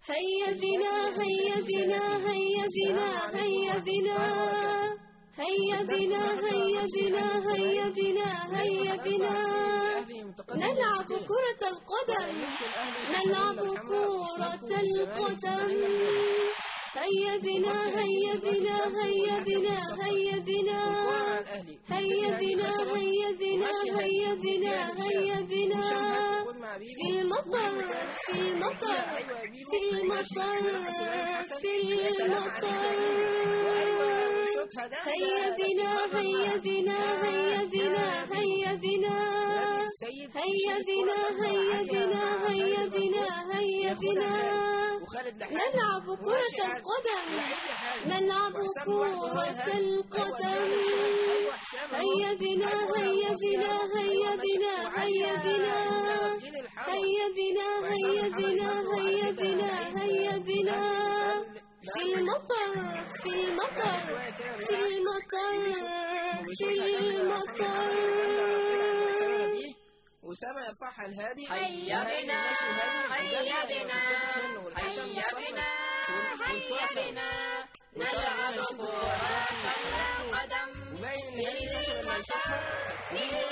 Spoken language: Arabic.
هيا بنا هيا بنا هيا بنا هيا بنا هيا بنا هيا بنا هيا بنا هيا بنا نلعب كرة القدم، نلعب كرة القدم. هيا بنا هيا بنا هيا بنا هيا بنا هيا بنا هيا بنا هيا بنا هيا بنا في المطر في المطر في المطر في المطر. هيا بنا هيا بنا هيا بنا هيا بنا هيا بنا هيا بنا هيا بنا هيا بنا نلعب كرة القدم، نلعب كرة القدم. هيا بنا هيا بنا هيا بنا هيا بنا هيا بنا هيا بنا هيا بنا هيا بنا في المطر في المطر في المطر في المطر. وسامة يرفعها الهادي. هيا بنا هيا بنا هيا بنا هيا بنا نلعب كرة القدم. وباين ان الهادي فشل لما يشوفها.